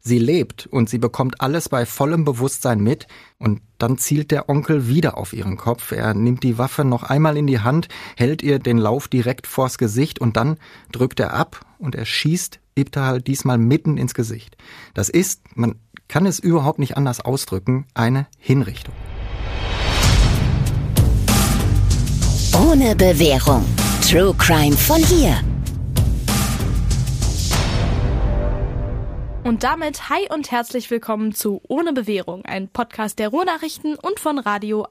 Sie lebt und sie bekommt alles bei vollem Bewusstsein mit und dann zielt der Onkel wieder auf ihren Kopf. Er nimmt die Waffe noch einmal in die Hand, hält ihr den Lauf direkt vors Gesicht und dann drückt er ab und er schießt Ibtihal diesmal mitten ins Gesicht. Das ist, man kann es überhaupt nicht anders ausdrücken, eine Hinrichtung. Ohne Bewährung. True Crime von hier. Und damit hi und herzlich willkommen zu Ohne Bewährung, ein Podcast der Ruhrnachrichten und von Radio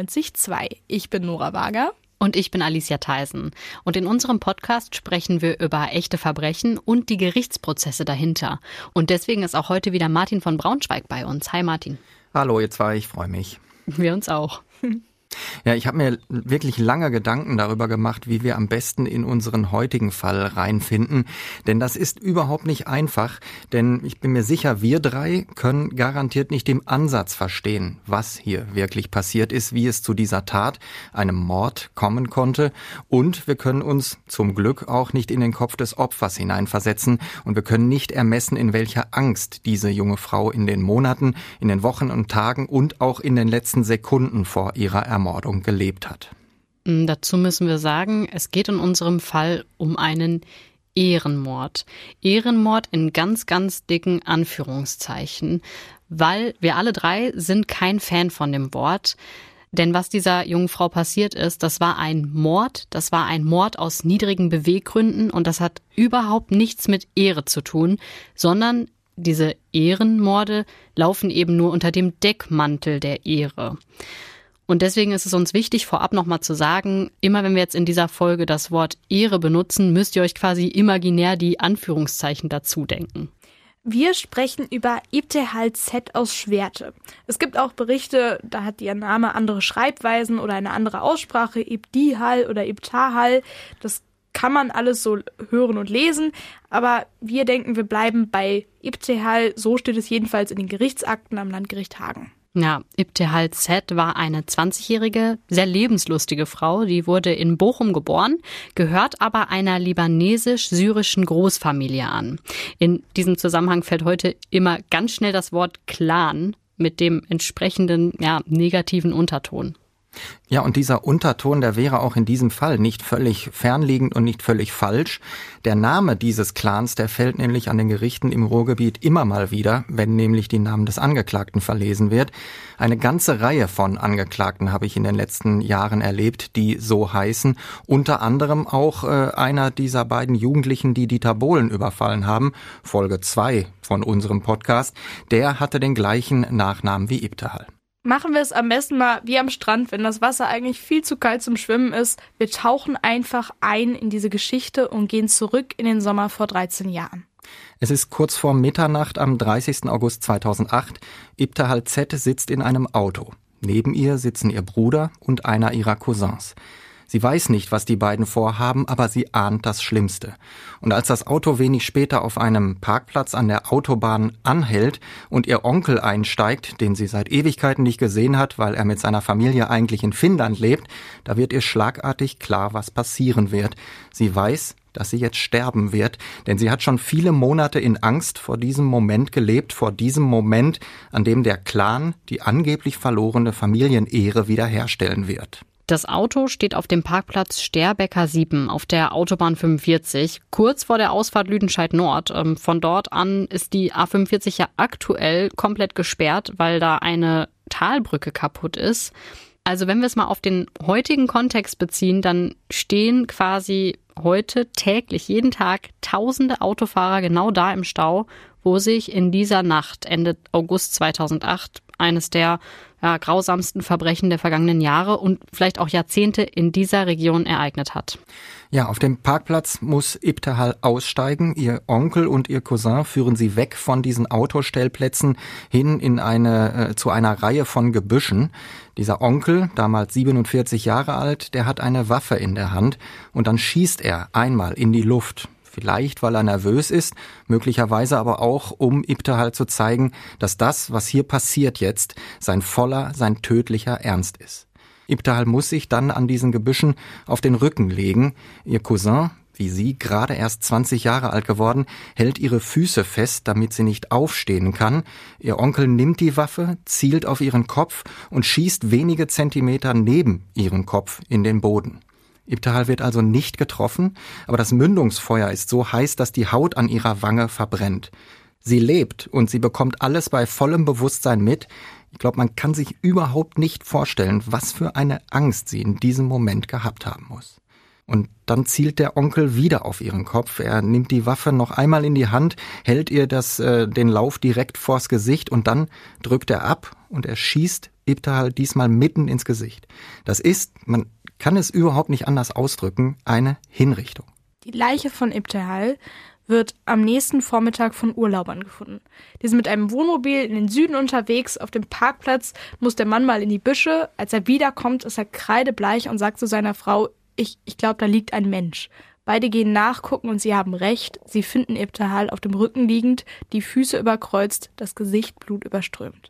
91.2. Ich bin Nora Wager. Und ich bin Alicia Theisen. Und in unserem Podcast sprechen wir über echte Verbrechen und die Gerichtsprozesse dahinter. Und deswegen ist auch heute wieder Martin von Braunschweig bei uns. Hi Martin. Hallo ihr zwei, ich freue mich. Wir uns auch. Ja, ich habe mir wirklich lange Gedanken darüber gemacht, wie wir am besten in unseren heutigen Fall reinfinden. Denn das ist überhaupt nicht einfach. Denn ich bin mir sicher, wir drei können garantiert nicht im Ansatz verstehen, was hier wirklich passiert ist, wie es zu dieser Tat, einem Mord, kommen konnte. Und wir können uns zum Glück auch nicht in den Kopf des Opfers hineinversetzen. Und wir können nicht ermessen, in welcher Angst diese junge Frau in den Monaten, in den Wochen und Tagen und auch in den letzten Sekunden vor ihrer Ermordung gelebt hat. Dazu müssen wir sagen, es geht in unserem Fall um einen Ehrenmord. Ehrenmord in ganz, ganz dicken Anführungszeichen, weil wir alle drei sind kein Fan von dem Wort. Denn was dieser jungen Frau passiert ist, das war ein Mord aus niedrigen Beweggründen und das hat überhaupt nichts mit Ehre zu tun, sondern diese Ehrenmorde laufen eben nur unter dem Deckmantel der Ehre. Und deswegen ist es uns wichtig, vorab nochmal zu sagen, immer wenn wir jetzt in dieser Folge das Wort Ehre benutzen, müsst ihr euch quasi imaginär die Anführungszeichen dazu denken. Wir sprechen über Ibtihal Z aus Schwerte. Es gibt auch Berichte, da hat ihr Name andere Schreibweisen oder eine andere Aussprache, Ibtihal oder Ibtihal. Das kann man alles so hören und lesen, aber wir denken, wir bleiben bei Ibtihal. So steht es jedenfalls in den Gerichtsakten am Landgericht Hagen. Ja, Ibtihal Z war eine 20-jährige, sehr lebenslustige Frau. Die wurde in Bochum geboren, gehört aber einer libanesisch-syrischen Großfamilie an. In diesem Zusammenhang fällt heute immer ganz schnell das Wort Clan mit dem entsprechenden negativen Unterton. Ja, und dieser Unterton, der wäre auch in diesem Fall nicht völlig fernliegend und nicht völlig falsch. Der Name dieses Clans, der fällt nämlich an den Gerichten im Ruhrgebiet immer mal wieder, wenn nämlich die Namen des Angeklagten verlesen wird. Eine ganze Reihe von Angeklagten habe ich in den letzten Jahren erlebt, die so heißen. Unter anderem auch einer dieser beiden Jugendlichen, die Dieter Bohlen überfallen haben, Folge 2 von unserem Podcast, der hatte den gleichen Nachnamen wie Ibtihal. Machen wir es am besten mal wie am Strand, wenn das Wasser eigentlich viel zu kalt zum Schwimmen ist. Wir tauchen einfach ein in diese Geschichte und gehen zurück in den Sommer vor 13 Jahren. Es ist kurz vor Mitternacht am 30. August 2008. Ibtihal Z sitzt in einem Auto. Neben ihr sitzen ihr Bruder und einer ihrer Cousins. Sie weiß nicht, was die beiden vorhaben, aber sie ahnt das Schlimmste. Und als das Auto wenig später auf einem Parkplatz an der Autobahn anhält und ihr Onkel einsteigt, den sie seit Ewigkeiten nicht gesehen hat, weil er mit seiner Familie eigentlich in Finnland lebt, da wird ihr schlagartig klar, was passieren wird. Sie weiß, dass sie jetzt sterben wird, denn sie hat schon viele Monate in Angst vor diesem Moment gelebt, vor diesem Moment, an dem der Clan die angeblich verlorene Familienehre wiederherstellen wird. Das Auto steht auf dem Parkplatz Sterbecker 7 auf der Autobahn 45, kurz vor der Ausfahrt Lüdenscheid Nord. Von dort an ist die A45 ja aktuell komplett gesperrt, weil da eine Talbrücke kaputt ist. Also wenn wir es mal auf den heutigen Kontext beziehen, dann stehen quasi heute täglich, jeden Tag tausende Autofahrer genau da im Stau, wo sich in dieser Nacht, Ende August 2008, eines der grausamsten Verbrechen der vergangenen Jahre und vielleicht auch Jahrzehnte in dieser Region ereignet hat. Ja, auf dem Parkplatz muss Ibtihal aussteigen. Ihr Onkel und ihr Cousin führen sie weg von diesen Autostellplätzen hin in zu einer Reihe von Gebüschen. Dieser Onkel, damals 47 Jahre alt, der hat eine Waffe in der Hand und dann schießt er einmal in die Luft. Vielleicht, weil er nervös ist, möglicherweise aber auch, um Ibtihal zu zeigen, dass das, was hier passiert jetzt, sein tödlicher Ernst ist. Ibtihal muss sich dann an diesen Gebüschen auf den Rücken legen. Ihr Cousin, Wie sie, gerade erst 20 Jahre alt geworden, hält ihre Füße fest, damit sie nicht aufstehen kann. Ihr Onkel nimmt die Waffe, zielt auf ihren Kopf und schießt wenige Zentimeter neben ihren Kopf in den Boden. Ibtihal wird also nicht getroffen, aber das Mündungsfeuer ist so heiß, dass die Haut an ihrer Wange verbrennt. Sie lebt und sie bekommt alles bei vollem Bewusstsein mit. Ich glaube, man kann sich überhaupt nicht vorstellen, was für eine Angst sie in diesem Moment gehabt haben muss. Und dann zielt der Onkel wieder auf ihren Kopf. Er nimmt die Waffe noch einmal in die Hand, hält ihr den Lauf direkt vors Gesicht und dann drückt er ab und er schießt Ibtihal diesmal mitten ins Gesicht. Das ist, man kann es überhaupt nicht anders ausdrücken, eine Hinrichtung. Die Leiche von Ibtihal wird am nächsten Vormittag von Urlaubern gefunden. Die sind mit einem Wohnmobil in den Süden unterwegs. Auf dem Parkplatz muss der Mann mal in die Büsche. Als er wiederkommt, ist er kreidebleich und sagt zu seiner Frau, ich glaube, da liegt ein Mensch. Beide gehen nachgucken und sie haben recht. Sie finden Ibtihal auf dem Rücken liegend, die Füße überkreuzt, das Gesicht blutüberströmt.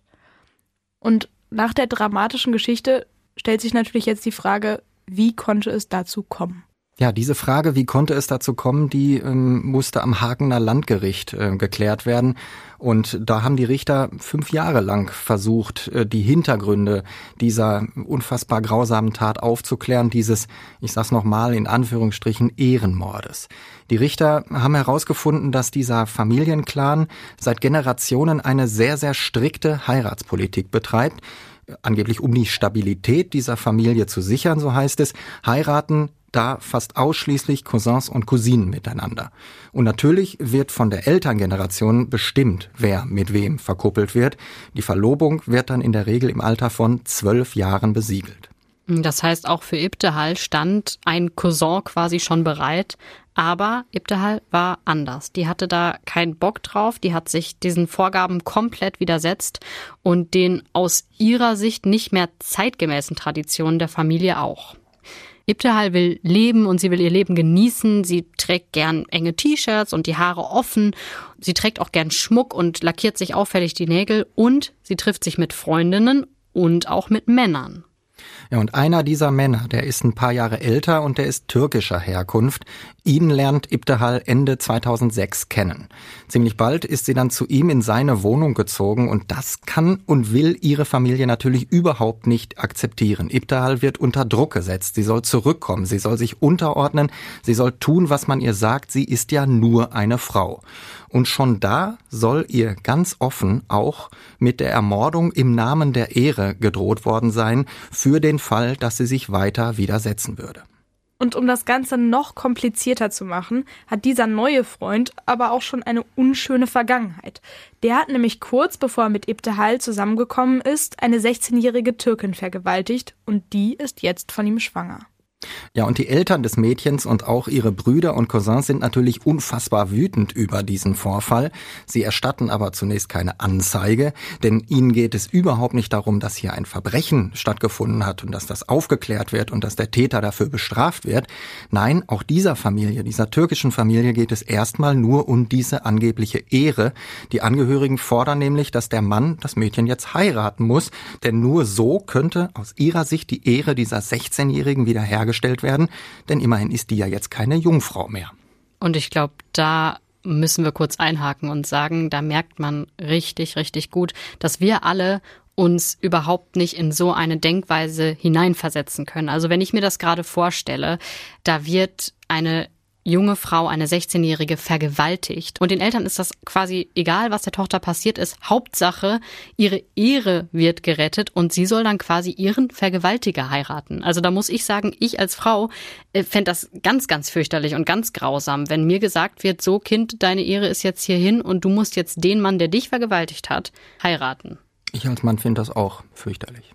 Und nach der dramatischen Geschichte stellt sich natürlich jetzt die Frage, wie konnte es dazu kommen? Ja, diese Frage, wie konnte es dazu kommen, die musste am Hagener Landgericht geklärt werden. Und da haben die Richter 5 Jahre lang versucht, die Hintergründe dieser unfassbar grausamen Tat aufzuklären, dieses, ich sag's nochmal, in Anführungsstrichen Ehrenmordes. Die Richter haben herausgefunden, dass dieser Familienclan seit Generationen eine sehr, sehr strikte Heiratspolitik betreibt. Angeblich um die Stabilität dieser Familie zu sichern, so heißt es, heiraten da fast ausschließlich Cousins und Cousinen miteinander. Und natürlich wird von der Elterngeneration bestimmt, wer mit wem verkuppelt wird. Die Verlobung wird dann in der Regel im Alter von 12 Jahren besiegelt. Das heißt, auch für Ibtihal stand ein Cousin quasi schon bereit. Aber Ibtihal war anders. Die hatte da keinen Bock drauf. Die hat sich diesen Vorgaben komplett widersetzt und den aus ihrer Sicht nicht mehr zeitgemäßen Traditionen der Familie auch. Ibtihal will leben und sie will ihr Leben genießen. Sie trägt gern enge T-Shirts und die Haare offen. Sie trägt auch gern Schmuck und lackiert sich auffällig die Nägel. Und sie trifft sich mit Freundinnen und auch mit Männern. Ja, und einer dieser Männer, der ist ein paar Jahre älter und der ist türkischer Herkunft. Ihn lernt Ibtihal Ende 2006 kennen. Ziemlich bald ist sie dann zu ihm in seine Wohnung gezogen und das kann und will ihre Familie natürlich überhaupt nicht akzeptieren. Ibtihal wird unter Druck gesetzt. Sie soll zurückkommen, sie soll sich unterordnen, sie soll tun, was man ihr sagt. Sie ist ja nur eine Frau. Und schon da soll ihr ganz offen auch mit der Ermordung im Namen der Ehre gedroht worden sein, für den Fall, dass sie sich weiter widersetzen würde. Und um das Ganze noch komplizierter zu machen, hat dieser neue Freund aber auch schon eine unschöne Vergangenheit. Der hat nämlich kurz bevor er mit Ibtihal zusammengekommen ist, eine 16-jährige Türkin vergewaltigt und die ist jetzt von ihm schwanger. Ja, und die Eltern des Mädchens und auch ihre Brüder und Cousins sind natürlich unfassbar wütend über diesen Vorfall. Sie erstatten aber zunächst keine Anzeige, denn ihnen geht es überhaupt nicht darum, dass hier ein Verbrechen stattgefunden hat und dass das aufgeklärt wird und dass der Täter dafür bestraft wird. Nein, auch dieser Familie, dieser türkischen Familie geht es erstmal nur um diese angebliche Ehre. Die Angehörigen fordern nämlich, dass der Mann das Mädchen jetzt heiraten muss, denn nur so könnte aus ihrer Sicht die Ehre dieser 16-Jährigen wiederhergestellt werden, denn immerhin ist die ja jetzt keine Jungfrau mehr. Und ich glaube, da müssen wir kurz einhaken und sagen, da merkt man richtig, richtig gut, dass wir alle uns überhaupt nicht in so eine Denkweise hineinversetzen können. Also wenn ich mir das gerade vorstelle, da wird eine junge Frau, eine 16-Jährige, vergewaltigt. Und den Eltern ist das quasi egal, was der Tochter passiert ist. Hauptsache, ihre Ehre wird gerettet und sie soll dann quasi ihren Vergewaltiger heiraten. Also da muss ich sagen, ich als Frau fände das ganz, ganz fürchterlich und ganz grausam, wenn mir gesagt wird, so Kind, deine Ehre ist jetzt hierhin und du musst jetzt den Mann, der dich vergewaltigt hat, heiraten. Ich als Mann finde das auch fürchterlich.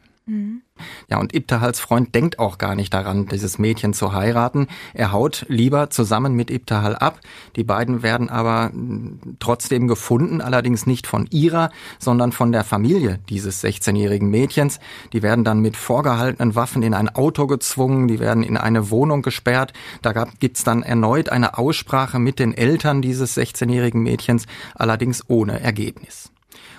Ja, und Ibtihals Freund denkt auch gar nicht daran, dieses Mädchen zu heiraten. Er haut lieber zusammen mit Ibtihal ab. Die beiden werden aber trotzdem gefunden, allerdings nicht von ihrer, sondern von der Familie dieses 16-jährigen Mädchens. Die werden dann mit vorgehaltenen Waffen in ein Auto gezwungen, die werden in eine Wohnung gesperrt. Da gibt's dann erneut eine Aussprache mit den Eltern dieses 16-jährigen Mädchens, allerdings ohne Ergebnis.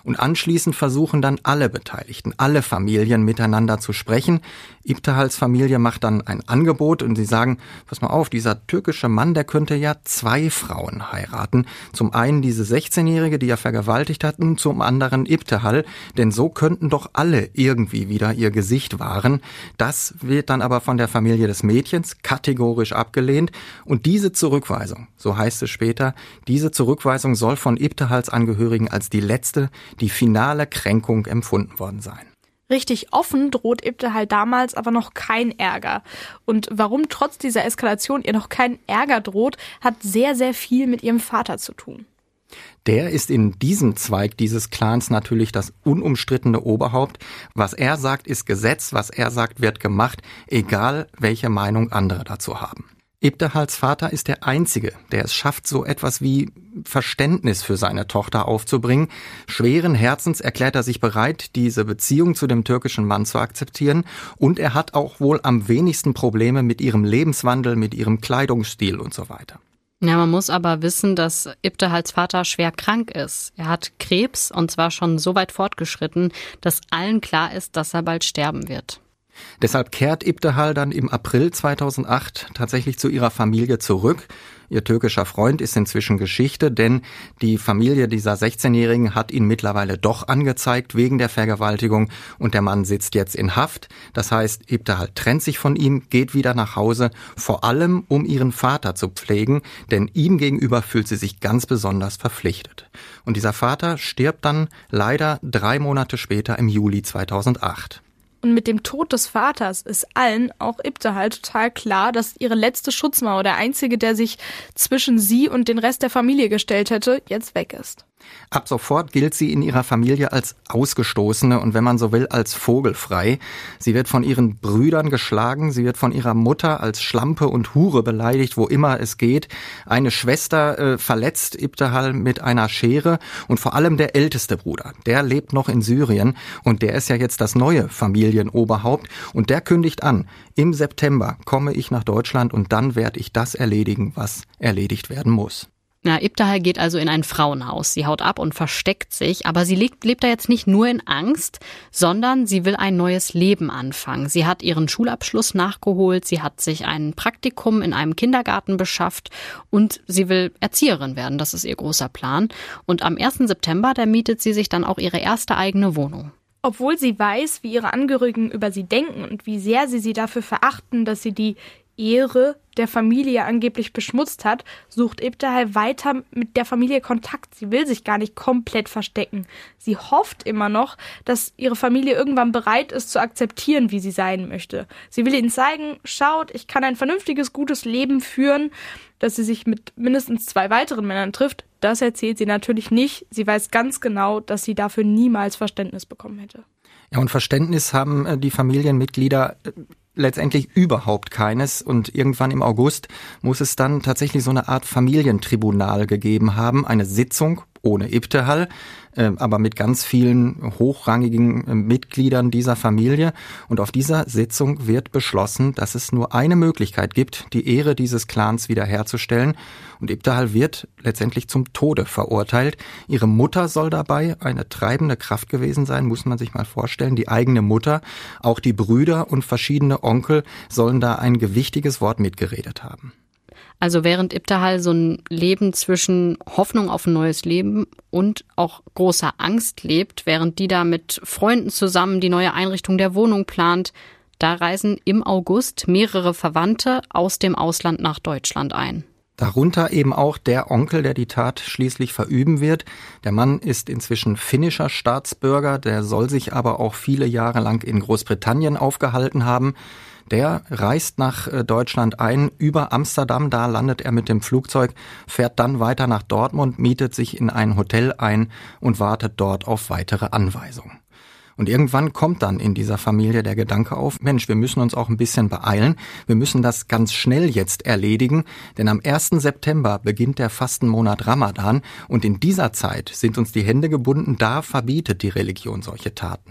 Und anschließend versuchen dann alle Beteiligten, alle Familien miteinander zu sprechen. Ibtihals Familie macht dann ein Angebot und sie sagen, pass mal auf, dieser türkische Mann, der könnte ja 2 Frauen heiraten. Zum einen diese 16-Jährige, die er vergewaltigt hat, und zum anderen Ibtihal. Denn so könnten doch alle irgendwie wieder ihr Gesicht wahren. Das wird dann aber von der Familie des Mädchens kategorisch abgelehnt. Und diese Zurückweisung, so heißt es später, diese Zurückweisung soll von Ibtihals Angehörigen als die letzte, die finale Kränkung empfunden worden sein. Richtig offen droht Ibtihal damals aber noch kein Ärger. Und warum trotz dieser Eskalation ihr noch kein Ärger droht, hat sehr, sehr viel mit ihrem Vater zu tun. Der ist in diesem Zweig dieses Clans natürlich das unumstrittene Oberhaupt. Was er sagt, ist Gesetz, was er sagt, wird gemacht, egal welche Meinung andere dazu haben. Ibtihals Vater ist der Einzige, der es schafft, so etwas wie Verständnis für seine Tochter aufzubringen. Schweren Herzens erklärt er sich bereit, diese Beziehung zu dem türkischen Mann zu akzeptieren. Und er hat auch wohl am wenigsten Probleme mit ihrem Lebenswandel, mit ihrem Kleidungsstil und so weiter. Ja, man muss aber wissen, dass Ibtihals Vater schwer krank ist. Er hat Krebs und zwar schon so weit fortgeschritten, dass allen klar ist, dass er bald sterben wird. Deshalb kehrt Ibtihal dann im April 2008 tatsächlich zu ihrer Familie zurück. Ihr türkischer Freund ist inzwischen Geschichte, denn die Familie dieser 16-Jährigen hat ihn mittlerweile doch angezeigt wegen der Vergewaltigung und der Mann sitzt jetzt in Haft. Das heißt, Ibtihal trennt sich von ihm, geht wieder nach Hause, vor allem um ihren Vater zu pflegen, denn ihm gegenüber fühlt sie sich ganz besonders verpflichtet. Und dieser Vater stirbt dann leider 3 Monate später im Juli 2008. Und mit dem Tod des Vaters ist allen, auch Ibtihal, total klar, dass ihre letzte Schutzmauer, der einzige, der sich zwischen sie und den Rest der Familie gestellt hätte, jetzt weg ist. Ab sofort gilt sie in ihrer Familie als Ausgestoßene und wenn man so will, als vogelfrei. Sie wird von ihren Brüdern geschlagen, sie wird von ihrer Mutter als Schlampe und Hure beleidigt, wo immer es geht. Eine Schwester verletzt Ibtihal mit einer Schere und vor allem der älteste Bruder, der lebt noch in Syrien und der ist ja jetzt das neue Familienoberhaupt und der kündigt an, im September komme ich nach Deutschland und dann werde ich das erledigen, was erledigt werden muss. Ja, Ibtihal geht also in ein Frauenhaus. Sie haut ab und versteckt sich, aber sie lebt da jetzt nicht nur in Angst, sondern sie will ein neues Leben anfangen. Sie hat ihren Schulabschluss nachgeholt, sie hat sich ein Praktikum in einem Kindergarten beschafft und sie will Erzieherin werden. Das ist ihr großer Plan. Und am 1. September, da mietet sie sich dann auch ihre erste eigene Wohnung. Obwohl sie weiß, wie ihre Angehörigen über sie denken und wie sehr sie dafür verachten, dass sie die Ehre der Familie angeblich beschmutzt hat, sucht Ibtihal weiter mit der Familie Kontakt. Sie will sich gar nicht komplett verstecken. Sie hofft immer noch, dass ihre Familie irgendwann bereit ist, zu akzeptieren, wie sie sein möchte. Sie will ihnen zeigen, schaut, ich kann ein vernünftiges, gutes Leben führen. Dass sie sich mit mindestens 2 weiteren Männern trifft, das erzählt sie natürlich nicht. Sie weiß ganz genau, dass sie dafür niemals Verständnis bekommen hätte. Ja, und Verständnis haben die Familienmitglieder letztendlich überhaupt keines und irgendwann im August muss es dann tatsächlich so eine Art Familientribunal gegeben haben, eine Sitzung ohne Ibtihal, aber mit ganz vielen hochrangigen Mitgliedern dieser Familie. Und auf dieser Sitzung wird beschlossen, dass es nur eine Möglichkeit gibt, die Ehre dieses Clans wiederherzustellen. Und Ibtihal wird letztendlich zum Tode verurteilt. Ihre Mutter soll dabei eine treibende Kraft gewesen sein, muss man sich mal vorstellen. Die eigene Mutter, auch die Brüder und verschiedene Onkel sollen da ein gewichtiges Wort mitgeredet haben. Also während Ibtihal so ein Leben zwischen Hoffnung auf ein neues Leben und auch großer Angst lebt, während die da mit Freunden zusammen die neue Einrichtung der Wohnung plant, da reisen im August mehrere Verwandte aus dem Ausland nach Deutschland ein. Darunter eben auch der Onkel, der die Tat schließlich verüben wird. Der Mann ist inzwischen finnischer Staatsbürger, der soll sich aber auch viele Jahre lang in Großbritannien aufgehalten haben. Der reist nach Deutschland ein, über Amsterdam, da landet er mit dem Flugzeug, fährt dann weiter nach Dortmund, mietet sich in ein Hotel ein und wartet dort auf weitere Anweisungen. Und irgendwann kommt dann in dieser Familie der Gedanke auf, Mensch, wir müssen uns auch ein bisschen beeilen, wir müssen das ganz schnell jetzt erledigen, denn am 1. September beginnt der Fastenmonat Ramadan und in dieser Zeit sind uns die Hände gebunden, da verbietet die Religion solche Taten.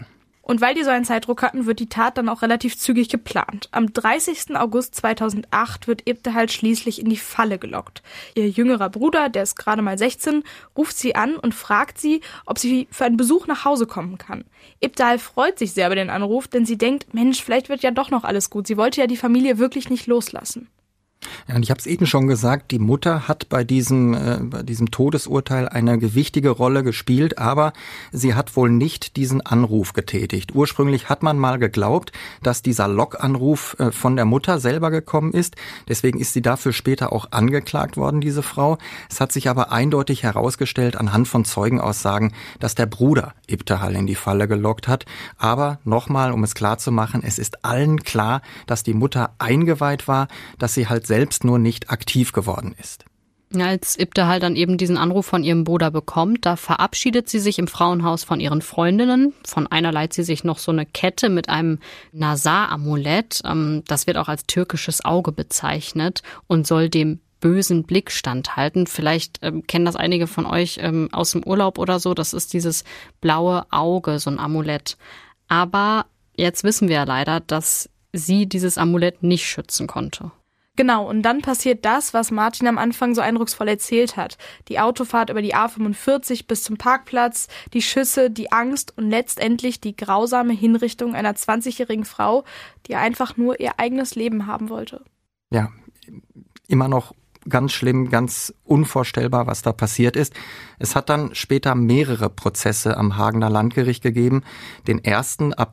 Und weil die so einen Zeitdruck hatten, wird die Tat dann auch relativ zügig geplant. Am 30. August 2008 wird Ibtihal schließlich in die Falle gelockt. Ihr jüngerer Bruder, der ist gerade mal 16, ruft sie an und fragt sie, ob sie für einen Besuch nach Hause kommen kann. Ibtihal freut sich sehr über den Anruf, denn sie denkt, Mensch, vielleicht wird ja doch noch alles gut. Sie wollte ja die Familie wirklich nicht loslassen. Ja, und ich habe es eben schon gesagt, die Mutter hat bei diesem Todesurteil eine gewichtige Rolle gespielt, aber sie hat wohl nicht diesen Anruf getätigt. Ursprünglich hat man mal geglaubt, dass dieser Lockanruf von der Mutter selber gekommen ist. Deswegen ist sie dafür später auch angeklagt worden, diese Frau. Es hat sich aber eindeutig herausgestellt anhand von Zeugenaussagen, dass der Bruder Ibtihal in die Falle gelockt hat. Aber nochmal, um es klar zu machen, es ist allen klar, dass die Mutter eingeweiht war, dass sie halt selbst nur nicht aktiv geworden ist. Als Ibtihal dann eben diesen Anruf von ihrem Bruder bekommt, da verabschiedet sie sich im Frauenhaus von ihren Freundinnen. Von einer leiht sie sich noch so eine Kette mit einem Nazar-Amulett. Das wird auch als türkisches Auge bezeichnet und soll dem bösen Blick standhalten. Vielleicht kennen das einige von euch aus dem Urlaub oder so. Das ist dieses blaue Auge, so ein Amulett. Aber jetzt wissen wir ja leider, dass sie dieses Amulett nicht schützen konnte. Genau, und dann passiert das, was Martin am Anfang so eindrucksvoll erzählt hat. Die Autofahrt über die A45 bis zum Parkplatz, die Schüsse, die Angst und letztendlich die grausame Hinrichtung einer 20-jährigen Frau, die einfach nur ihr eigenes Leben haben wollte. Ja, immer noch ganz schlimm, ganz unvorstellbar, was da passiert ist. Es hat dann später mehrere Prozesse am Hagener Landgericht gegeben. Den ersten ab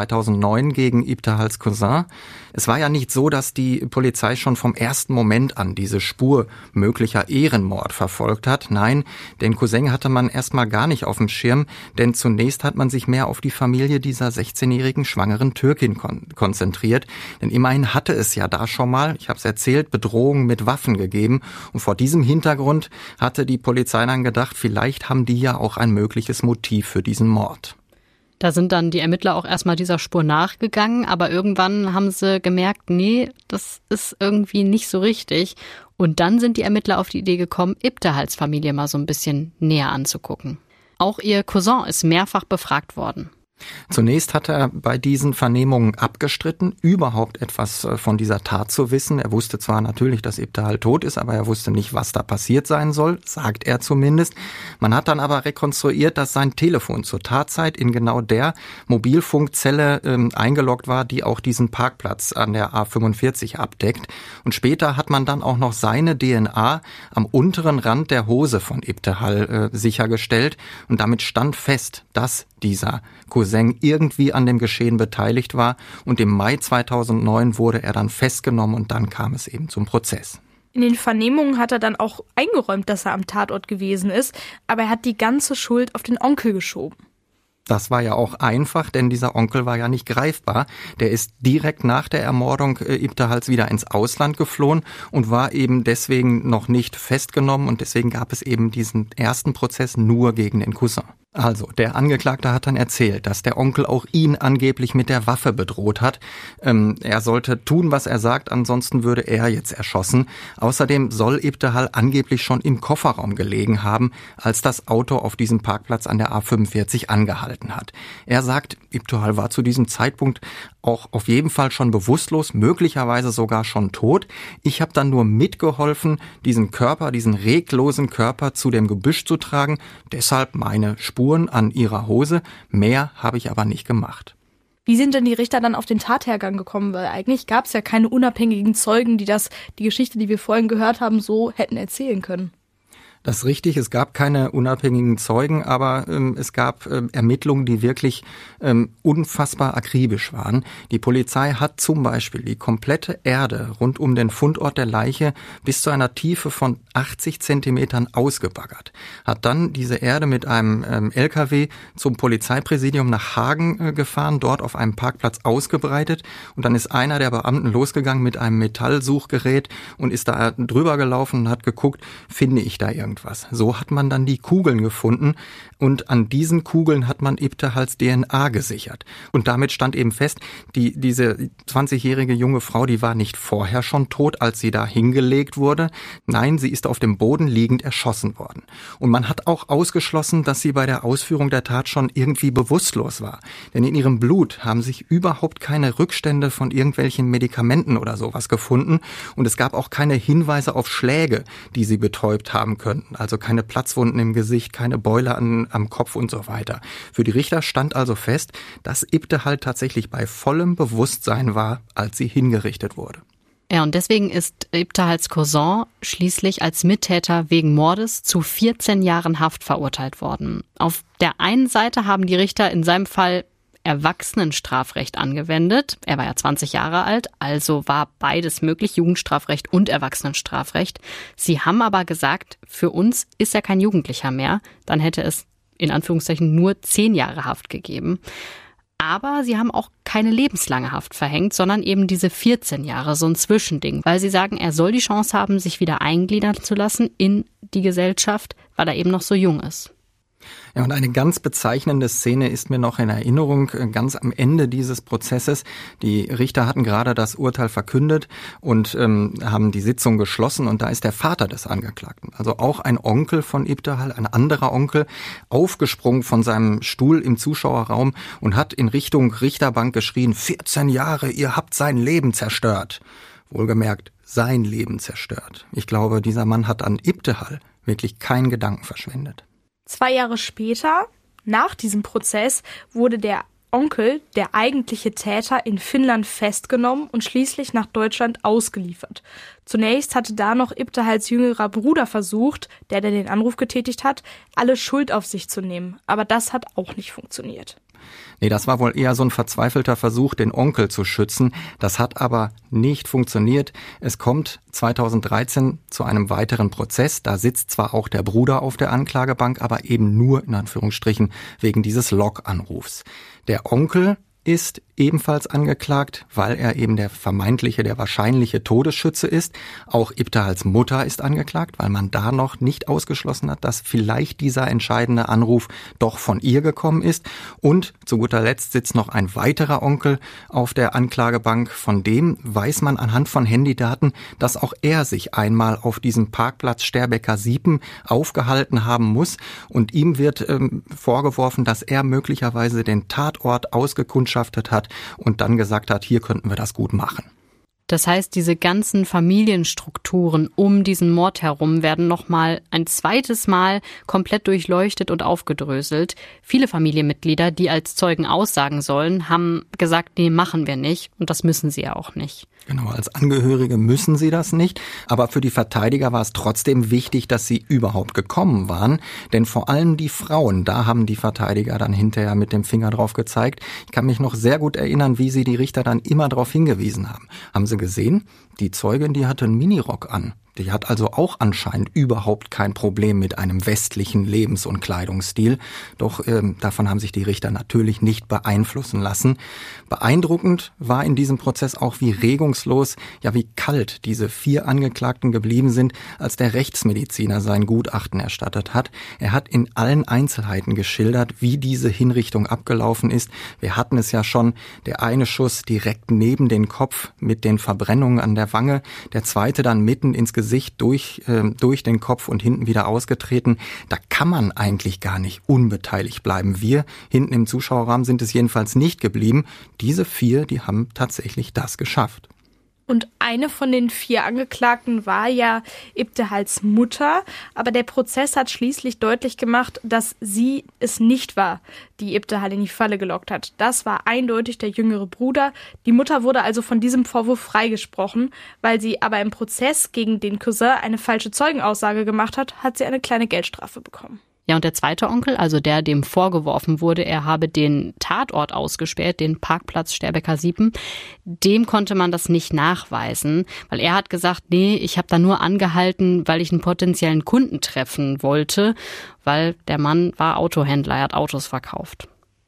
2009 gegen Ibtihals Cousin. Es war ja nicht so, dass die Polizei schon vom ersten Moment an diese Spur möglicher Ehrenmord verfolgt hat. Nein, den Cousin hatte man erstmal gar nicht auf dem Schirm, denn zunächst hat man sich mehr auf die Familie dieser 16-jährigen schwangeren Türkin konzentriert. Denn immerhin hatte es ja da schon mal, ich habe es erzählt, Bedrohungen mit Waffen gegeben. Und vor diesem Hintergrund hatte die Polizei dann gedacht, vielleicht haben die ja auch ein mögliches Motiv für diesen Mord. Da sind dann die Ermittler auch erstmal dieser Spur nachgegangen, aber irgendwann haben sie gemerkt, nee, das ist irgendwie nicht so richtig. Und dann sind die Ermittler auf die Idee gekommen, Ibtihals Familie mal so ein bisschen näher anzugucken. Auch ihr Cousin ist mehrfach befragt worden. Zunächst hat er bei diesen Vernehmungen abgestritten, überhaupt etwas von dieser Tat zu wissen. Er wusste zwar natürlich, dass Ibtihal tot ist, aber er wusste nicht, was da passiert sein soll, sagt er zumindest. Man hat dann aber rekonstruiert, dass sein Telefon zur Tatzeit in genau der Mobilfunkzelle eingeloggt war, die auch diesen Parkplatz an der A45 abdeckt. Und später hat man dann auch noch seine DNA am unteren Rand der Hose von Ibtihal sichergestellt. Und damit stand fest, dass dieser Cousin irgendwie an dem Geschehen beteiligt war. Und im Mai 2009 wurde er dann festgenommen und dann kam es eben zum Prozess. In den Vernehmungen hat er dann auch eingeräumt, dass er am Tatort gewesen ist, aber er hat die ganze Schuld auf den Onkel geschoben. Das war ja auch einfach, denn dieser Onkel war ja nicht greifbar. Der ist direkt nach der Ermordung Ibtihals wieder ins Ausland geflohen und war eben deswegen noch nicht festgenommen und deswegen gab es eben diesen ersten Prozess nur gegen den Cousin. Also, der Angeklagte hat dann erzählt, dass der Onkel auch ihn angeblich mit der Waffe bedroht hat. Er sollte tun, was er sagt, ansonsten würde er jetzt erschossen. Außerdem soll Ibtihal angeblich schon im Kofferraum gelegen haben, als das Auto auf diesem Parkplatz an der A45 angehalten hat. Er sagt, Ibtihal war zu diesem Zeitpunkt auch auf jeden Fall schon bewusstlos, möglicherweise sogar schon tot. Ich habe dann nur mitgeholfen, diesen reglosen Körper zu dem Gebüsch zu tragen. Deshalb meine Spuren an ihrer Hose. Mehr habe ich aber nicht gemacht. Wie sind denn die Richter dann auf den Tathergang gekommen? Weil eigentlich gab es ja keine unabhängigen Zeugen, die die Geschichte, die wir vorhin gehört haben, so hätten erzählen können. Das ist richtig, es gab keine unabhängigen Zeugen, aber es gab Ermittlungen, die wirklich unfassbar akribisch waren. Die Polizei hat zum Beispiel die komplette Erde rund um den Fundort der Leiche bis zu einer Tiefe von 80 Zentimetern ausgebaggert. Hat dann diese Erde mit einem LKW zum Polizeipräsidium nach Hagen gefahren, dort auf einem Parkplatz ausgebreitet. Und dann ist einer der Beamten losgegangen mit einem Metallsuchgerät und ist da drüber gelaufen und hat geguckt, finde ich da irgendwas. irgendwas. So hat man dann die Kugeln gefunden und an diesen Kugeln hat man Ibtihals DNA gesichert. Und damit stand eben fest, diese 20-jährige junge Frau, die war nicht vorher schon tot, als sie da hingelegt wurde. Nein, sie ist auf dem Boden liegend erschossen worden. Und man hat auch ausgeschlossen, dass sie bei der Ausführung der Tat schon irgendwie bewusstlos war. Denn in ihrem Blut haben sich überhaupt keine Rückstände von irgendwelchen Medikamenten oder sowas gefunden. Und es gab auch keine Hinweise auf Schläge, die sie betäubt haben könnten. Also keine Platzwunden im Gesicht, keine Beule am Kopf und so weiter. Für die Richter stand also fest, dass Ibtihal tatsächlich bei vollem Bewusstsein war, als sie hingerichtet wurde. Ja, und deswegen ist Ibtihals Cousin schließlich als Mittäter wegen Mordes zu 14 Jahren Haft verurteilt worden. Auf der einen Seite haben die Richter in seinem Fall Erwachsenenstrafrecht angewendet. Er war ja 20 Jahre alt, also war beides möglich, Jugendstrafrecht und Erwachsenenstrafrecht. Sie haben aber gesagt, für uns ist er kein Jugendlicher mehr. Dann hätte es in Anführungszeichen nur 10 Jahre Haft gegeben. Aber sie haben auch keine lebenslange Haft verhängt, sondern eben diese 14 Jahre, so ein Zwischending. Weil sie sagen, er soll die Chance haben, sich wieder eingliedern zu lassen in die Gesellschaft, weil er eben noch so jung ist. Ja, und eine ganz bezeichnende Szene ist mir noch in Erinnerung, ganz am Ende dieses Prozesses. Die Richter hatten gerade das Urteil verkündet und haben die Sitzung geschlossen und da ist der Vater des Angeklagten, also auch ein Onkel von Ibtihal, ein anderer Onkel, aufgesprungen von seinem Stuhl im Zuschauerraum und hat in Richtung Richterbank geschrien, 14 Jahre, ihr habt sein Leben zerstört. Wohlgemerkt, sein Leben zerstört. Ich glaube, dieser Mann hat an Ibtihal wirklich keinen Gedanken verschwendet. 2 Jahre später, nach diesem Prozess, wurde der Onkel, der eigentliche Täter, in Finnland festgenommen und schließlich nach Deutschland ausgeliefert. Zunächst hatte da noch Ibtihals jüngerer Bruder versucht, der den Anruf getätigt hat, alle Schuld auf sich zu nehmen. Aber das hat auch nicht funktioniert. Nee, das war wohl eher so ein verzweifelter Versuch, den Onkel zu schützen. Das hat aber nicht funktioniert. Es kommt 2013 zu einem weiteren Prozess. Da sitzt zwar auch der Bruder auf der Anklagebank, aber eben nur in Anführungsstrichen wegen dieses Log-Anrufs. Der Onkel ist ebenfalls angeklagt, weil er eben der wahrscheinliche Todesschütze ist. Auch Ibtihals Mutter ist angeklagt, weil man da noch nicht ausgeschlossen hat, dass vielleicht dieser entscheidende Anruf doch von ihr gekommen ist. Und zu guter Letzt sitzt noch ein weiterer Onkel auf der Anklagebank. Von dem weiß man anhand von Handydaten, dass auch er sich einmal auf diesem Parkplatz Sterbecker-Siepen aufgehalten haben muss. Und ihm wird vorgeworfen, dass er möglicherweise den Tatort ausgekundschaftet hat und dann gesagt hat, hier könnten wir das gut machen. Das heißt, diese ganzen Familienstrukturen um diesen Mord herum werden nochmal ein zweites Mal komplett durchleuchtet und aufgedröselt. Viele Familienmitglieder, die als Zeugen aussagen sollen, haben gesagt, nee, machen wir nicht. Und das müssen sie ja auch nicht. Genau, als Angehörige müssen sie das nicht. Aber für die Verteidiger war es trotzdem wichtig, dass sie überhaupt gekommen waren. Denn vor allem die Frauen, da haben die Verteidiger dann hinterher mit dem Finger drauf gezeigt. Ich kann mich noch sehr gut erinnern, wie sie die Richter dann immer darauf hingewiesen haben. Haben sie gesehen? Die Zeugin, die hatte einen Minirock an. Die hat also auch anscheinend überhaupt kein Problem mit einem westlichen Lebens- und Kleidungsstil. Doch davon haben sich die Richter natürlich nicht beeinflussen lassen. Beeindruckend war in diesem Prozess auch, wie regungslos, ja wie kalt diese 4 Angeklagten geblieben sind, als der Rechtsmediziner sein Gutachten erstattet hat. Er hat in allen Einzelheiten geschildert, wie diese Hinrichtung abgelaufen ist. Wir hatten es ja schon, der eine Schuss direkt neben den Kopf mit den Verbrennungen an der Wange, der zweite dann mitten ins Gesicht durch den Kopf und hinten wieder ausgetreten. Da kann man eigentlich gar nicht unbeteiligt bleiben. Wir hinten im Zuschauerraum sind es jedenfalls nicht geblieben. Diese 4, die haben tatsächlich das geschafft. Und eine von den 4 Angeklagten war ja Ibtihals Mutter. Aber der Prozess hat schließlich deutlich gemacht, dass sie es nicht war, die Ibtihal in die Falle gelockt hat. Das war eindeutig der jüngere Bruder. Die Mutter wurde also von diesem Vorwurf freigesprochen. Weil sie aber im Prozess gegen den Cousin eine falsche Zeugenaussage gemacht hat, hat sie eine kleine Geldstrafe bekommen. Ja, und der zweite Onkel, also der, dem vorgeworfen wurde, er habe den Tatort ausgespäht, den Parkplatz Sterbecker-Siepen, dem konnte man das nicht nachweisen, weil er hat gesagt, nee, ich habe da nur angehalten, weil ich einen potenziellen Kunden treffen wollte, weil der Mann war Autohändler, er hat Autos verkauft.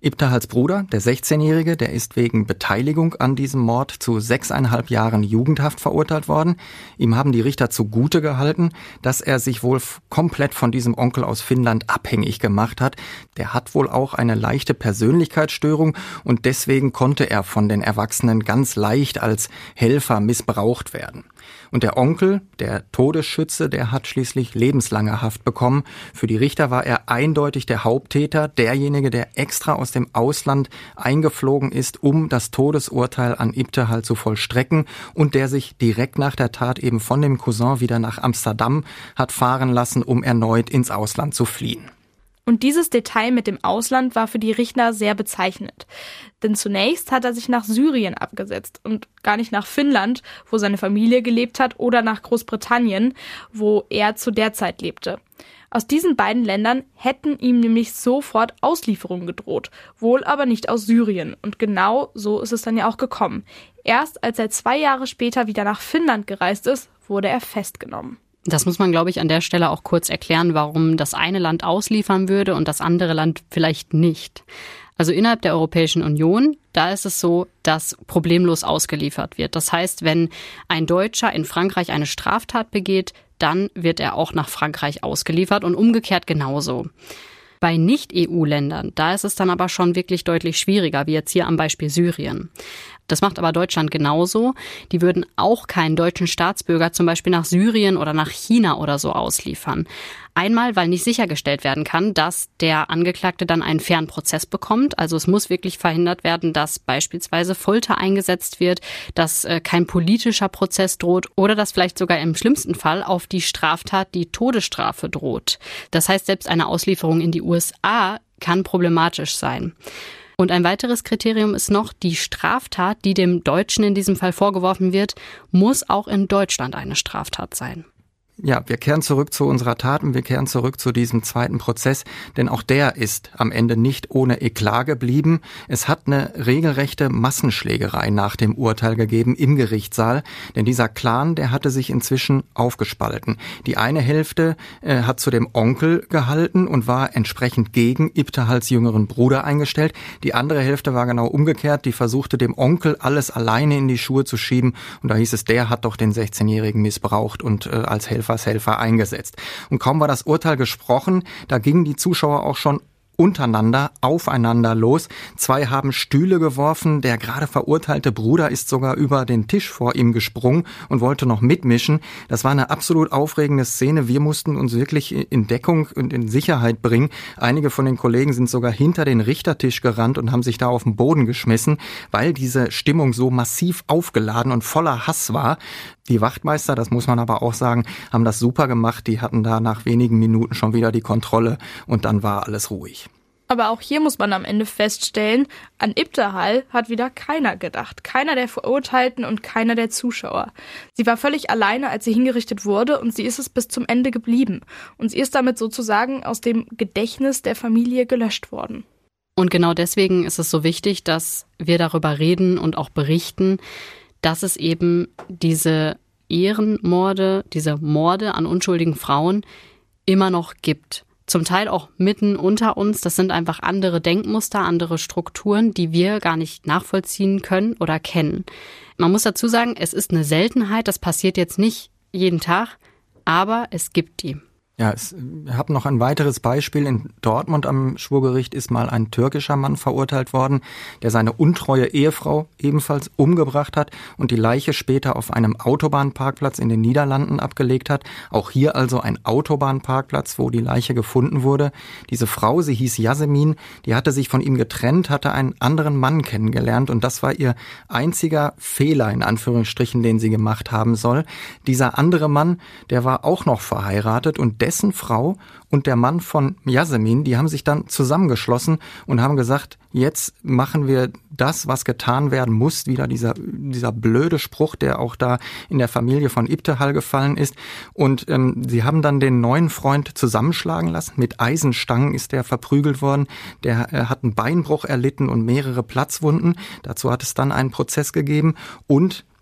Ibtihals Bruder, der 16-Jährige, der ist wegen Beteiligung an diesem Mord zu 6,5 Jahren Jugendhaft verurteilt worden. Ihm haben die Richter zugute gehalten, dass er sich wohl komplett von diesem Onkel aus Finnland abhängig gemacht hat. Der hat wohl auch eine leichte Persönlichkeitsstörung und deswegen konnte er von den Erwachsenen ganz leicht als Helfer missbraucht werden. Und der Onkel, der Todesschütze, der hat schließlich lebenslange Haft bekommen. Für die Richter war er eindeutig der Haupttäter, derjenige, der extra aus dem Ausland eingeflogen ist, um das Todesurteil an Ibtihal zu vollstrecken und der sich direkt nach der Tat eben von dem Cousin wieder nach Amsterdam hat fahren lassen, um erneut ins Ausland zu fliehen. Und dieses Detail mit dem Ausland war für die Richter sehr bezeichnend. Denn zunächst hat er sich nach Syrien abgesetzt und gar nicht nach Finnland, wo seine Familie gelebt hat, oder nach Großbritannien, wo er zu der Zeit lebte. Aus diesen beiden Ländern hätten ihm nämlich sofort Auslieferungen gedroht, wohl aber nicht aus Syrien. Und genau so ist es dann ja auch gekommen. Erst als er 2 Jahre später wieder nach Finnland gereist ist, wurde er festgenommen. Das muss man, glaube ich, an der Stelle auch kurz erklären, warum das eine Land ausliefern würde und das andere Land vielleicht nicht. Also innerhalb der Europäischen Union, da ist es so, dass problemlos ausgeliefert wird. Das heißt, wenn ein Deutscher in Frankreich eine Straftat begeht, dann wird er auch nach Frankreich ausgeliefert und umgekehrt genauso. Bei Nicht-EU-Ländern, da ist es dann aber schon wirklich deutlich schwieriger, wie jetzt hier am Beispiel Syrien. Das macht aber Deutschland genauso. Die würden auch keinen deutschen Staatsbürger zum Beispiel nach Syrien oder nach China oder so ausliefern. Einmal, weil nicht sichergestellt werden kann, dass der Angeklagte dann einen fairen Prozess bekommt. Also es muss wirklich verhindert werden, dass beispielsweise Folter eingesetzt wird, dass kein politischer Prozess droht oder dass vielleicht sogar im schlimmsten Fall auf die Straftat die Todesstrafe droht. Das heißt, selbst eine Auslieferung in die USA kann problematisch sein. Und ein weiteres Kriterium ist noch, die Straftat, die dem Deutschen in diesem Fall vorgeworfen wird, muss auch in Deutschland eine Straftat sein. Ja, wir kehren zurück zu unserer Tat und wir kehren zurück zu diesem zweiten Prozess, denn auch der ist am Ende nicht ohne Eklat geblieben. Es hat eine regelrechte Massenschlägerei nach dem Urteil gegeben im Gerichtssaal, denn dieser Clan, der hatte sich inzwischen aufgespalten. Die eine Hälfte hat zu dem Onkel gehalten und war entsprechend gegen Ibtihals jüngeren Bruder eingestellt. Die andere Hälfte war genau umgekehrt, die versuchte dem Onkel alles alleine in die Schuhe zu schieben und da hieß es, der hat doch den 16-Jährigen missbraucht und als Helfer eingesetzt. Und kaum war das Urteil gesprochen, da gingen die Zuschauer auch schon untereinander, aufeinander los. 2 haben Stühle geworfen. Der gerade verurteilte Bruder ist sogar über den Tisch vor ihm gesprungen und wollte noch mitmischen. Das war eine absolut aufregende Szene. Wir mussten uns wirklich in Deckung und in Sicherheit bringen. Einige von den Kollegen sind sogar hinter den Richtertisch gerannt und haben sich da auf den Boden geschmissen, weil diese Stimmung so massiv aufgeladen und voller Hass war. Die Wachtmeister, das muss man aber auch sagen, haben das super gemacht. Die hatten da nach wenigen Minuten schon wieder die Kontrolle und dann war alles ruhig. Aber auch hier muss man am Ende feststellen, an Ibtihal hat wieder keiner gedacht. Keiner der Verurteilten und keiner der Zuschauer. Sie war völlig alleine, als sie hingerichtet wurde und sie ist es bis zum Ende geblieben. Und sie ist damit sozusagen aus dem Gedächtnis der Familie gelöscht worden. Und genau deswegen ist es so wichtig, dass wir darüber reden und auch berichten, dass es eben diese Ehrenmorde, diese Morde an unschuldigen Frauen immer noch gibt. Zum Teil auch mitten unter uns. Das sind einfach andere Denkmuster, andere Strukturen, die wir gar nicht nachvollziehen können oder kennen. Man muss dazu sagen, es ist eine Seltenheit. Das passiert jetzt nicht jeden Tag, aber es gibt die. Ja, ich habe noch ein weiteres Beispiel. In Dortmund am Schwurgericht ist mal ein türkischer Mann verurteilt worden, der seine untreue Ehefrau ebenfalls umgebracht hat und die Leiche später auf einem Autobahnparkplatz in den Niederlanden abgelegt hat. Auch hier also ein Autobahnparkplatz, wo die Leiche gefunden wurde. Diese Frau, sie hieß Yasemin, die hatte sich von ihm getrennt, hatte einen anderen Mann kennengelernt und das war ihr einziger Fehler, in Anführungsstrichen, den sie gemacht haben soll. Dieser andere Mann, der war auch noch verheiratet und dessen Frau und der Mann von Yasemin, die haben sich dann zusammengeschlossen und haben gesagt, jetzt machen wir das, was getan werden muss. Wieder dieser blöde Spruch, der auch da in der Familie von Ibtihal gefallen ist. Und sie haben dann den neuen Freund zusammenschlagen lassen. Mit Eisenstangen ist der verprügelt worden. Der hat einen Beinbruch erlitten und mehrere Platzwunden. Dazu hat es dann einen Prozess gegeben und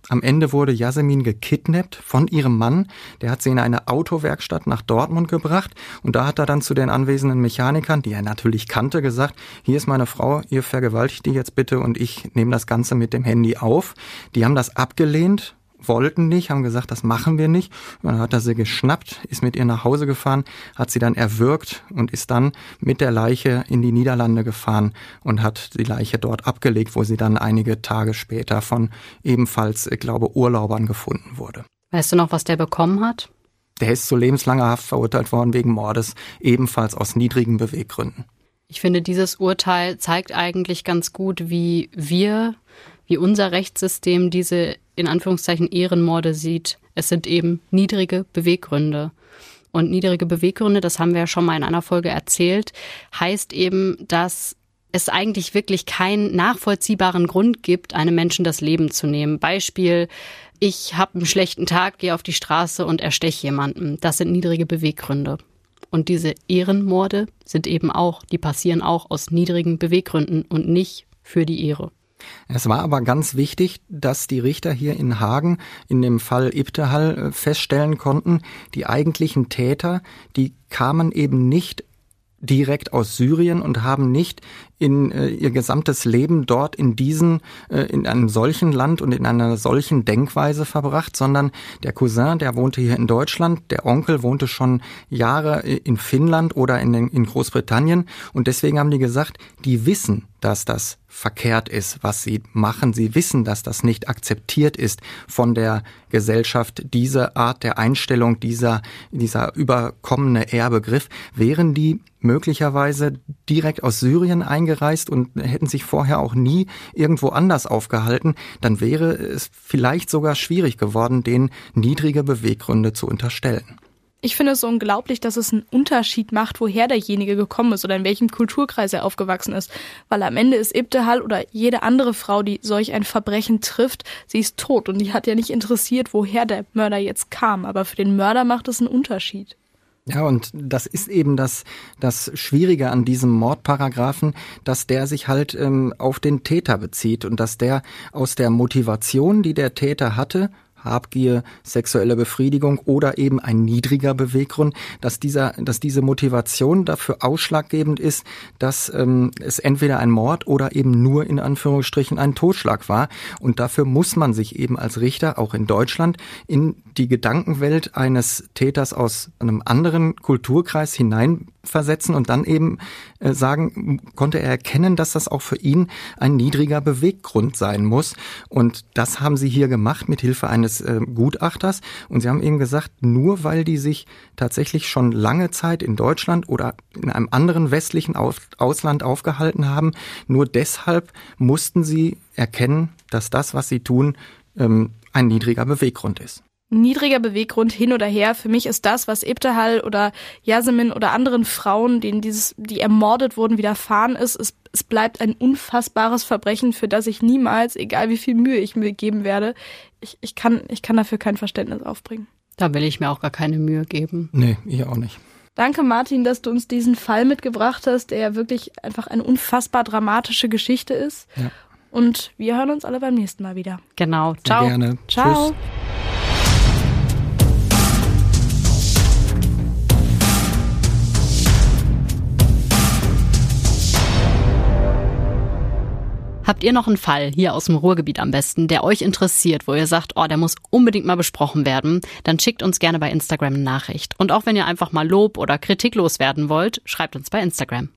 Am Ende wurde Yasemin gekidnappt von ihrem Mann. Der hat sie in eine Autowerkstatt nach Dortmund gebracht. Und da hat er dann zu den anwesenden Mechanikern, die er natürlich kannte, gesagt, hier ist meine Frau, ihr vergewaltigt die jetzt bitte und ich nehme das Ganze mit dem Handy auf. Die haben das abgelehnt, wollten nicht, haben gesagt, das machen wir nicht. Und dann hat er sie geschnappt, ist mit ihr nach Hause gefahren, hat sie dann erwürgt und ist dann mit der Leiche in die Niederlande gefahren und hat die Leiche dort abgelegt, wo sie dann einige Tage später von ebenfalls, ich glaube, Urlaubern gefunden wurde. Weißt du noch, was der bekommen hat? Der ist zu lebenslanger Haft verurteilt worden wegen Mordes, ebenfalls aus niedrigen Beweggründen. Ich finde, dieses Urteil zeigt eigentlich ganz gut, wie unser Rechtssystem diese in Anführungszeichen Ehrenmorde sieht. Es sind eben niedrige Beweggründe. Und niedrige Beweggründe, das haben wir ja schon mal in einer Folge erzählt, heißt eben, dass es eigentlich wirklich keinen nachvollziehbaren Grund gibt, einem Menschen das Leben zu nehmen. Beispiel, ich habe einen schlechten Tag, gehe auf die Straße und ersteche jemanden. Das sind niedrige Beweggründe. Und diese Ehrenmorde sind eben auch, die passieren auch aus niedrigen Beweggründen und nicht für die Ehre. Es war aber ganz wichtig, dass die Richter hier in Hagen in dem Fall Ibtihal feststellen konnten, die eigentlichen Täter, die kamen eben nicht direkt aus Syrien und haben nicht in ihr gesamtes Leben dort in einem solchen Land und in einer solchen Denkweise verbracht, sondern der Cousin, der wohnte hier in Deutschland, der Onkel wohnte schon Jahre in Finnland oder in Großbritannien und deswegen haben die gesagt, die wissen, dass das verkehrt ist, was sie machen. Sie wissen, dass das nicht akzeptiert ist von der Gesellschaft, diese Art der Einstellung, dieser überkommene Ehrbegriff. Wären die möglicherweise direkt aus Syrien eingereist und hätten sich vorher auch nie irgendwo anders aufgehalten, dann wäre es vielleicht sogar schwierig geworden, denen niedrige Beweggründe zu unterstellen. Ich finde es so unglaublich, dass es einen Unterschied macht, woher derjenige gekommen ist oder in welchem Kulturkreis er aufgewachsen ist. Weil am Ende ist Ibtihal oder jede andere Frau, die solch ein Verbrechen trifft, sie ist tot. Und die hat ja nicht interessiert, woher der Mörder jetzt kam. Aber für den Mörder macht es einen Unterschied. Ja, und das ist eben das Schwierige an diesem Mordparagraphen, dass der sich halt auf den Täter bezieht und dass der aus der Motivation, die der Täter hatte, Habgier, sexuelle Befriedigung oder eben ein niedriger Beweggrund, dass diese Motivation dafür ausschlaggebend ist, dass es entweder ein Mord oder eben nur in Anführungsstrichen ein Totschlag war. Und dafür muss man sich eben als Richter, auch in Deutschland, in die Gedankenwelt eines Täters aus einem anderen Kulturkreis hineinversetzen und dann eben sagen, konnte er erkennen, dass das auch für ihn ein niedriger Beweggrund sein muss. Und das haben sie hier gemacht mit Hilfe eines Gutachters. Und sie haben eben gesagt, nur weil die sich tatsächlich schon lange Zeit in Deutschland oder in einem anderen westlichen Ausland aufgehalten haben, nur deshalb mussten sie erkennen, dass das, was sie tun, ein niedriger Beweggrund ist. Niedriger Beweggrund hin oder her. Für mich ist das, was Ibtihal oder Yasemin oder anderen Frauen, denen die ermordet wurden, widerfahren ist, es bleibt ein unfassbares Verbrechen, für das ich niemals, egal wie viel Mühe ich mir geben werde, ich kann dafür kein Verständnis aufbringen. Da will ich mir auch gar keine Mühe geben. Nee, ich auch nicht. Danke, Martin, dass du uns diesen Fall mitgebracht hast, der ja wirklich einfach eine unfassbar dramatische Geschichte ist. Ja. Und wir hören uns alle beim nächsten Mal wieder. Genau. Ciao. Sehr gerne. Ciao. Tschüss. Habt ihr noch einen Fall hier aus dem Ruhrgebiet am besten, der euch interessiert, wo ihr sagt, der muss unbedingt mal besprochen werden, dann schickt uns gerne bei Instagram eine Nachricht. Und auch wenn ihr einfach mal Lob oder Kritik loswerden wollt, schreibt uns bei Instagram.